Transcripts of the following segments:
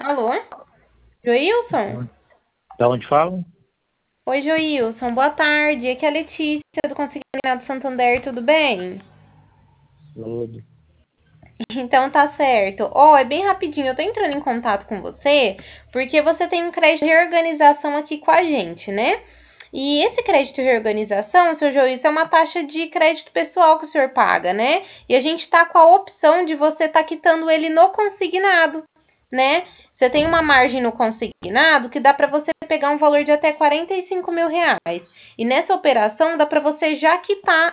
Alô? Joilson? Da onde falam? Oi, Joilson. Boa tarde. Aqui é a Letícia do Consignado Santander, tudo bem? Tudo. Então tá certo. Ó, é bem rapidinho. Eu tô entrando em contato com você porque você tem um crédito de reorganização aqui com a gente, né? E esse crédito de reorganização, seu Joilson, é uma taxa de crédito pessoal que o senhor paga, né? E a gente tá com a opção de você tá quitando ele no consignado, né? Você tem uma margem no consignado que dá para você pegar um valor de até R$ 45.000. E nessa operação dá para você já quitar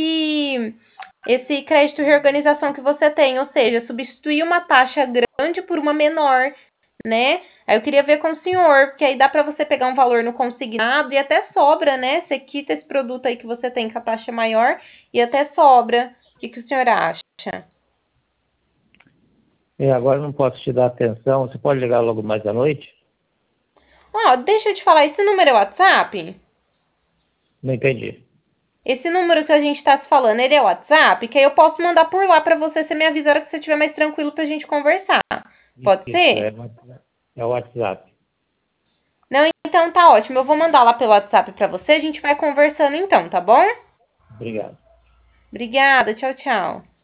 esse crédito de reorganização que você tem, ou seja, substituir uma taxa grande por uma menor, né? Aí eu queria ver com o senhor, porque aí dá para você pegar um valor no consignado e até sobra, né? Você quita esse produto aí que você tem com a taxa maior e até sobra. O que o senhor acha? Agora eu não posso te dar atenção. Você pode ligar logo mais à noite? Ó, deixa eu te falar, esse número é WhatsApp? Não entendi. Esse número que a gente tá se falando, ele é WhatsApp? Que aí eu posso mandar por lá para você, você me avisa a hora que você estiver mais tranquilo pra gente conversar. Pode Isso, ser? é o WhatsApp. Não, então tá ótimo. Eu vou mandar lá pelo WhatsApp pra você, a gente vai conversando então, tá bom? Obrigado. Obrigada, tchau, tchau.